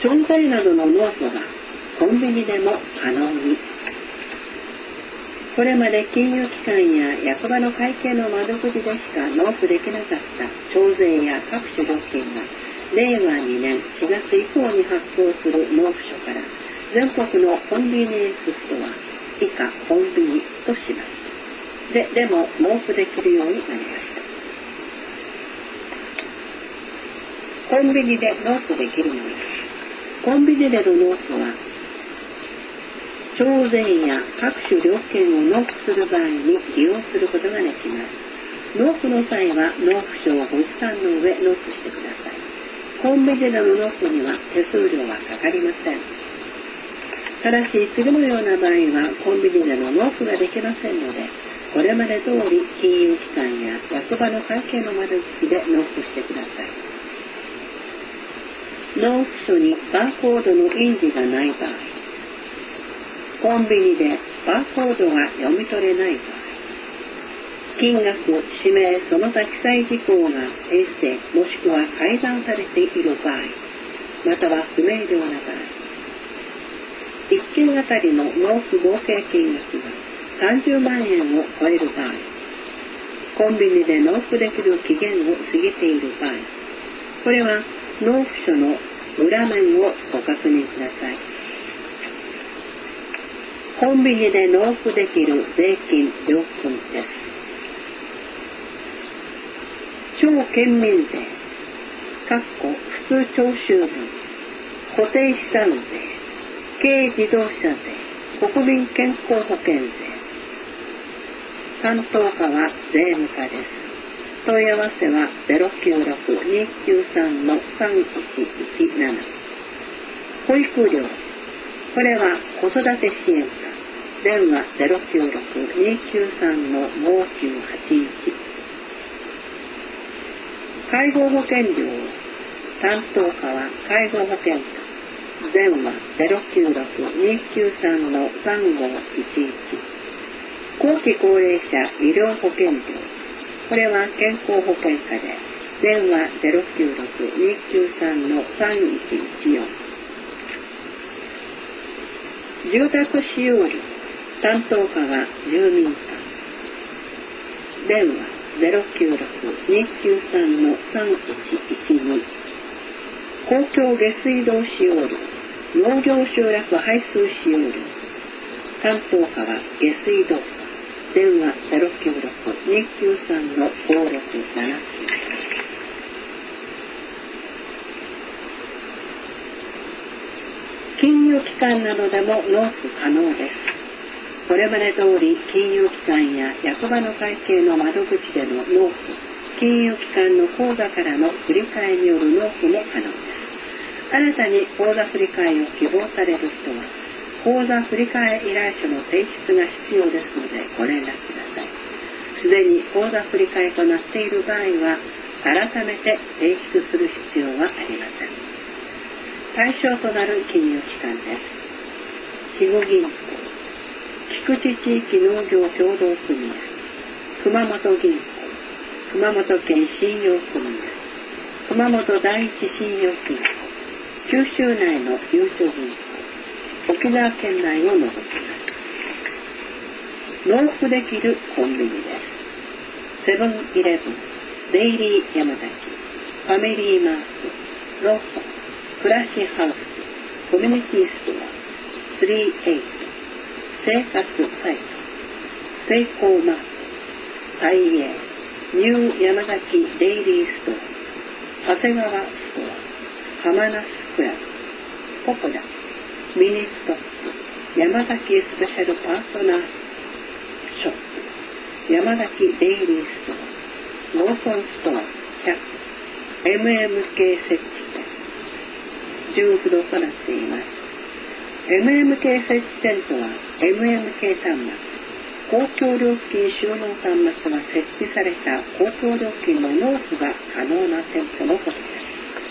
調剤などの納付がコンビニでも可能に。これまで金融機関や役場の会計の窓口でしか納付できなかった徴税や各種料金が令和2年4月以降に発行する納付書から全国のコンビニエンスストア以下コンビニとします。でも納付できるようになりました。コンビニで納付できるものです。コンビニでの納付は徴税や各種料金を納付する場合に利用することができます。納付の際は納付書をご持参の上納付してください。コンビニでの納付には手数料はかかりません。ただし次のような場合はコンビニでの納付ができませんので、これまで通り金融機関や役場の会計の窓口で納付してください。納付書にバーコードの印字がない場合、コンビニでバーコードが読み取れない場合、金額、氏名、その他記載事項が訂正もしくは改ざんされている場合、または不明瞭な場合、1件あたりの納付合計金額が30万円を超える場合、コンビニで納付できる期限を過ぎている場合、これは納付書の裏面をご確認ください。コンビニで納付できる税金・料金です。超県民税、普通徴収分、固定資産税、軽自動車税、国民健康保険税。担当課は税務課です。問い合わせは 096-293-3117。保育料、これは子育て支援課。電話 096-293-5981。介護保険料、担当課は介護保険課。電話 096-293-3511。後期高齢者医療保険料、これは健康保険課で電話 096-293-3114。住宅使用料、担当課は住民課。電話 096-293-3112。公共下水道使用料、農業集落排水使用料。担当課は下水道課。電話 096-293-5679。金融機関などでも納付可能です。これまで通り金融機関や役場の会計の窓口での納付、金融機関の口座からの振り替えによる納付も可能です。新たに口座振り替えを希望される人は、口座振り替え依頼書の提出が必要ですのでご連絡ください。すでに口座振り替えとなっている場合は、改めて提出する必要はありません。対象となる金融機関です。肥後銀行、菊池地域農業協同組合、熊本銀行、熊本県信用組合、熊本第一信用金庫、九州内のゆうちょ銀行、沖縄県内を除きます。納付できるコンビニです。セブンイレブン、デイリー山崎、ファミリーマート、ローソン、暮らしハウス、コミュニティストア、38、生活サイト、セイコーマート、タイエー、ニュー山崎デイリーストア、長谷川ストア、浜名スクラブ、ココダ、ミニストップ、山崎スペシャルパートナーショップ、山崎デイリーストア、ローソンストア100、MMK 設置店、重複となっています。MMK 設置店とは MMK 端末、公共料金収納端末が設置された公共料金の納付が可能な店舗のことです。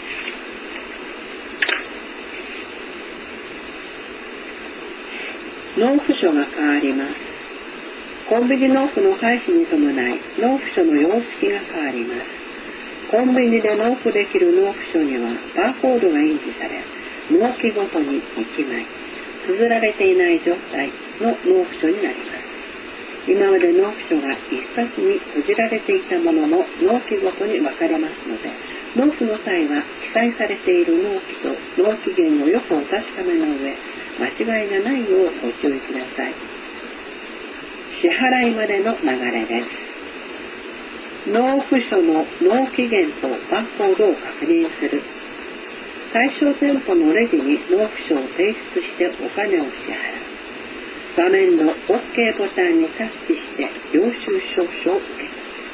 納付書が変わります。コンビニ納付の開始に伴い納付書の様式が変わります。コンビニで納付できる納付書にはバーコードが印字され、 納期ごとに1枚、綴られていない状態の納付書になります。今まで納付書が一冊に閉じられていたものも納期ごとに分かれますので、納付の際は記載されている納期と納期限をよくお確かめの上、間違いがないようご注意ください。支払いまでの流れです。納付書の納期限とバーコードを確認する。対象店舗のレジに納付書を提出してお金を支払う。画面の OK ボタンにタッチして領収書を受け取る。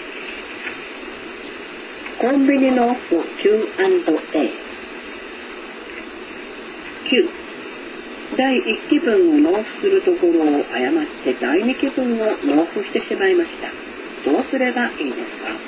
コンビニ納付 Q&A。 9. 第1期分を納付するところを誤って第2期分を納付してしまいました。どうすればいいですか？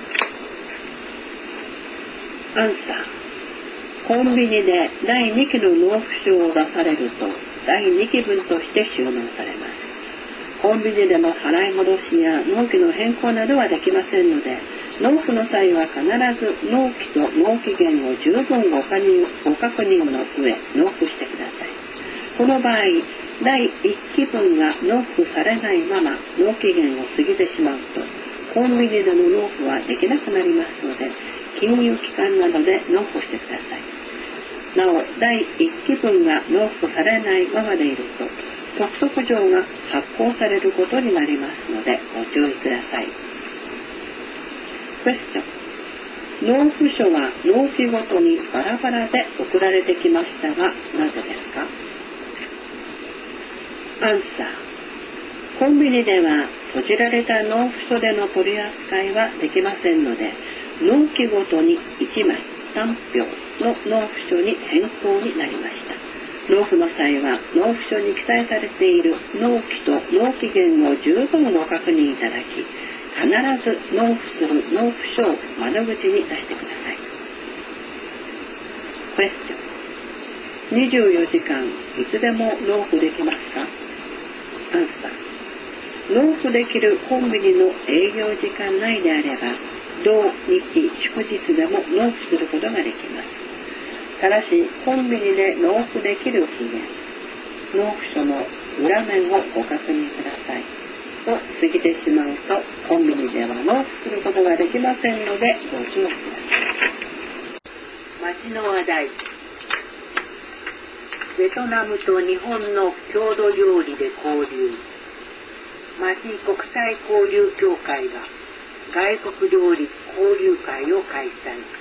アンサー。コンビニで第2期の納付書を出されると第2期分として収納されます。コンビニでの払い戻しや納期の変更などはできませんので、納付の際は必ず納期と納期限を十分ご確認の上納付してください。この場合、第1期分が納付されないまま納期限を過ぎてしまうと、コンビニでの納付はできなくなりますので、金融機関などで納付してください。なお、第1期分が納付されないままでいると、督促状が発行されることになりますので、ご注意ください。クエスチョン。納付書は納期ごとにバラバラで送られてきましたが、なぜですか？アンサー。コンビニでは閉じられた納付書での取り扱いはできませんので、納期ごとに1枚単票の納付書に変更になりました。納付の際は納付書に記載されている納期と納期限を十分ご確認いただき、必ず納付する納付書を窓口に出してください。クエスチョン。24時間いつでも納付できますか？アンサー。納付できるコンビニの営業時間内であれば、同日祝日でも納付することができます。ただし、コンビニで納付できる期限、納付書の裏面をご確認ください。を過ぎてしまうと、コンビニでは納付することができませんので、ご注意ください。街の話題。ベトナムと日本の郷土料理で交流。町国際交流協会が外国料理交流会を開催。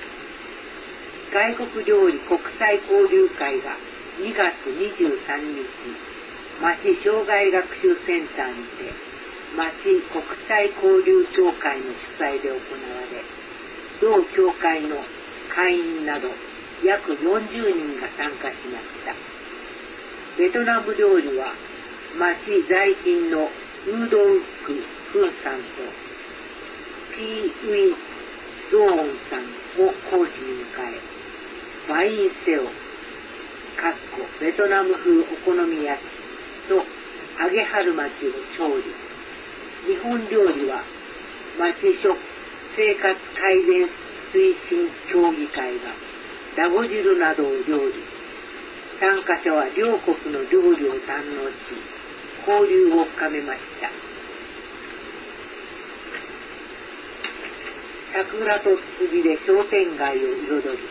外国料理国際交流会が2月23日、町障害学習センターにて、町国際交流協会の主催で行われ、同協会の会員など約40人が参加しました。ベトナム料理は町在勤のウードウック・フンさんとピー・ウィン・ゾーンさんを講師に迎え、バインセオ、ベトナム風お好み焼きと揚げ春巻きを調理。日本料理は町生活改善推進協議会がダゴ汁などを料理。参加者は両国の料理を堪能し、交流を深めました。桜とツツジで商店街を彩り、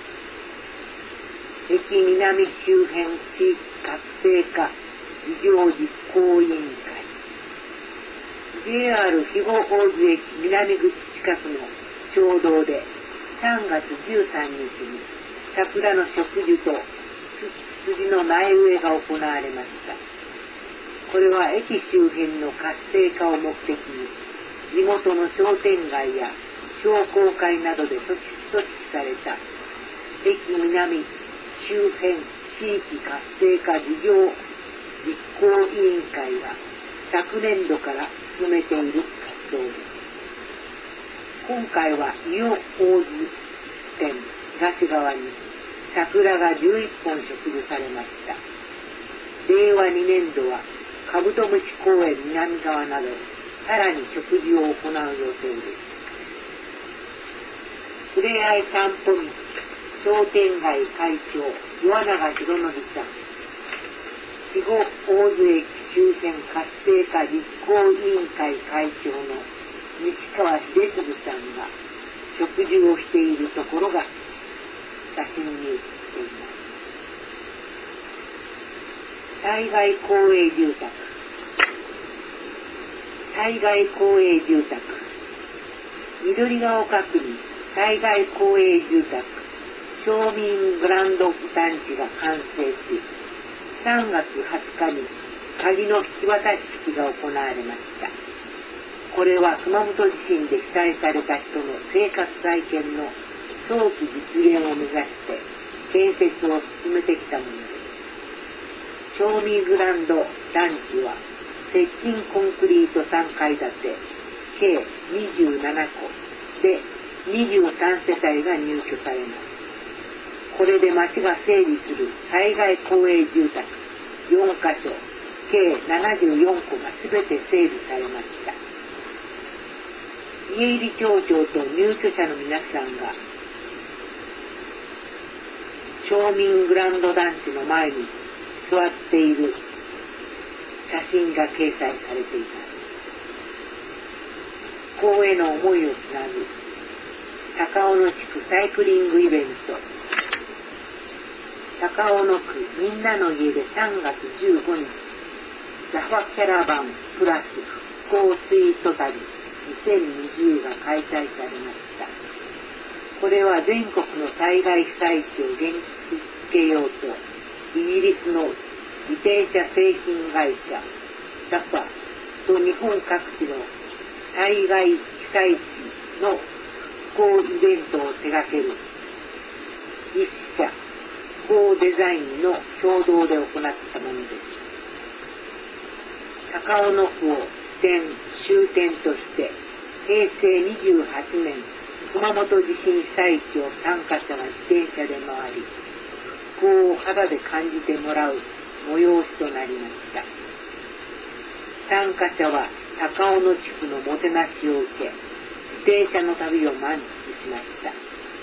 駅南周辺地域活性化事業実行委員会、JR 肥後大津駅南口近くの町道で3月13日に桜の植樹とツツジの苗植えが行われました。これは駅周辺の活性化を目的に、地元の商店街や商工会などで組織された駅南周辺地域活性化事業実行委員会が昨年度から進めている活動です。今回は伊予大津店東側に桜が11本植樹されました。令和2年度はカブトムシ公園南側などさらに植樹を行う予定です。ふれあい散歩道商店街会長岩永博則さん、肥後大津駅周辺活性化実行委員会会長の西川秀次さんが食事をしているところが写真に写っています。災害公営住宅、災害公営住宅、緑が丘区に災害公営住宅町民グランド団地が完成し、3月20日に鍵の引き渡し式が行われました。これは熊本地震で被災された人の生活再建の早期実現を目指して建設を進めてきたものです。町民グランド団地は鉄筋コンクリート3階建て計27戸で23世帯が入居されます。これで町が整備する災害公営住宅4カ所計74戸がすべて整備されました。家入町長と入居者の皆さんが町民グランド団地の前に座っている写真が掲載されています。公への思いをつなぐ高尾野地区サイクリングイベント、高尾野区みんなの家で3月15日ザファキャラバンプラス復興ツイート旅2020が開催されました。これは全国の災害被災地を元気づけようとイギリスの自転車製品会社ザファと日本各地の災害被災地の復興イベントを手掛ける実社復興デザインの共同で行ったものです。高尾野区を終点として平成28年熊本地震被災地を参加者が自転車で回り復興を肌で感じてもらう催しとなりました。参加者は高尾野地区のもてなしを受け自転車の旅を満喫しました。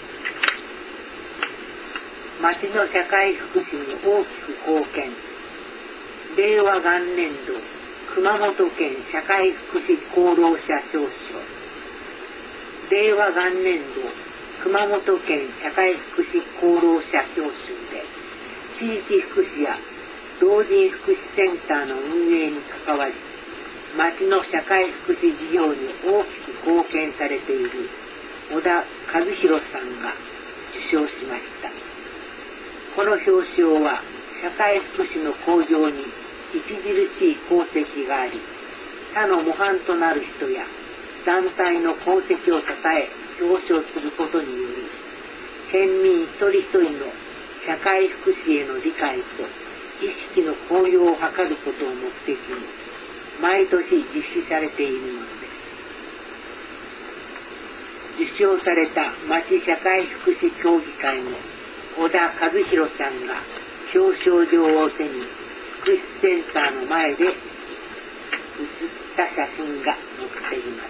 町の社会福祉に大きく貢献。令和元年度熊本県社会福祉功労者表彰。令和元年度熊本県社会福祉功労者表彰で地域福祉や老人福祉センターの運営に関わり町の社会福祉事業に大きく貢献されている小田和弘さんが受賞しました。この表彰は社会福祉の向上に著しい功績があり、他の模範となる人や団体の功績をたたえ表彰することにより、県民一人一人の社会福祉への理解と意識の向上を図ることを目的に、毎年実施されているものです。受賞された町社会福祉協議会の小田和弘さんが表彰状を手に福祉センターの前で写った写真が載っています。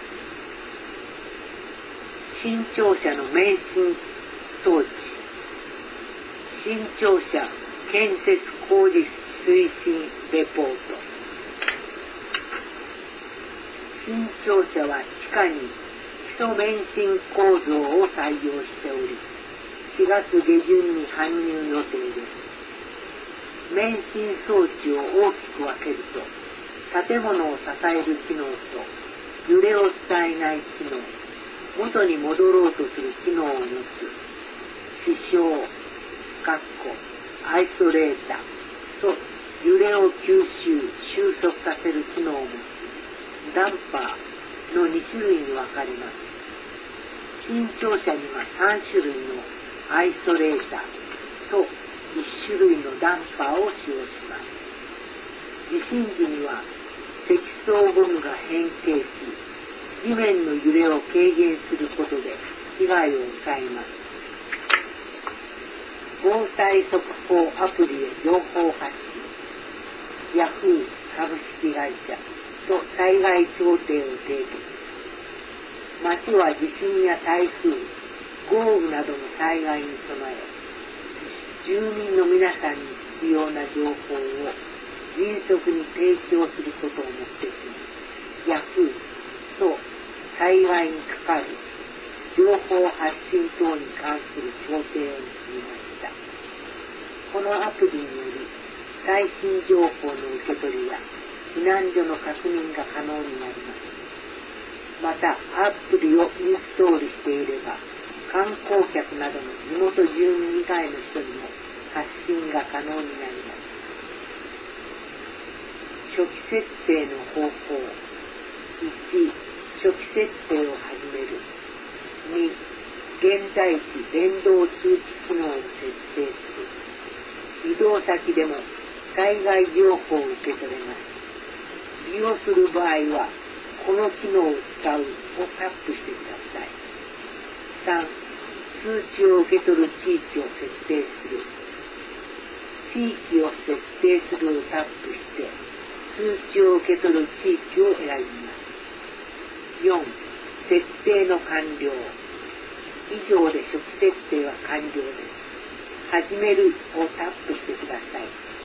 新庁舎の免震装置、新庁舎建設工事推進レポート。新庁舎は地下に基礎免震構造を採用しており、4月下旬に搬入予定です。免震装置を大きく分けると、建物を支える機能と揺れを伝えない機能、元に戻ろうとする機能を持つ支障、アイソレータと揺れを吸収・収束させる機能を持つダンパーの2種類に分かれます。新庁舎には3種類のアイソレータと1種類のダンパーを使用します。地震時には積層ゴムが変形し、地面の揺れを軽減することで被害を抑えます。防災速報アプリへ情報発信、ヤフー株式会社と災害協定を締結。町は地震や台風、豪雨などの災害に備え、 住民の皆さんに必要な情報を迅速に提供することを目的に、ヤフーと災害に関わる情報発信等に関する協定を結びました。このアプリにより、最新情報の受け取りや避難所の確認が可能になります。また、アプリをインストールしていれば、観光客などの地元住民以外の人にも発信が可能になります。初期設定の方法。1、初期設定を始める。2、現在地連動通知機能を設定する。移動先でも災害情報を受け取れます。利用する場合は、この機能を使うをタップしてください。3、通知を受け取る地域を設定する。地域を設定するをタップして、通知を受け取る地域を選びます。4、設定の完了。以上で初期設定は完了です。始めるをタップしてください。